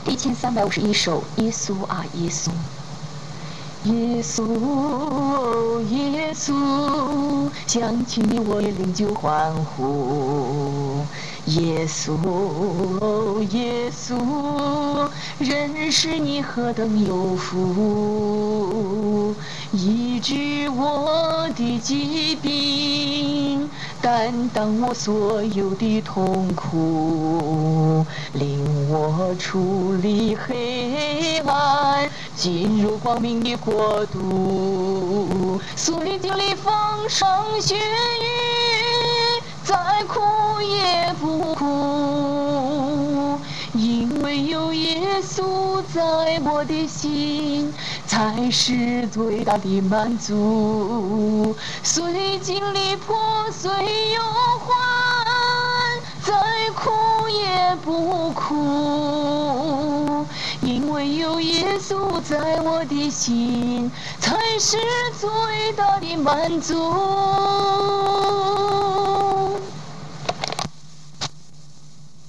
第1351首，耶稣啊耶稣。耶稣，耶稣，想起你我也灵就欢呼。耶稣，耶稣，认识你何等有福，医治我的疾病，担当我所有的痛苦，领我出离黑暗，进入光明的国度。虽经历风霜雪雨，再苦也不哭，因为有耶稣在我的心，才是最大的满足。虽经历破碎忧患，再苦也不哭，因为有耶稣在我的心，才是最大的满足。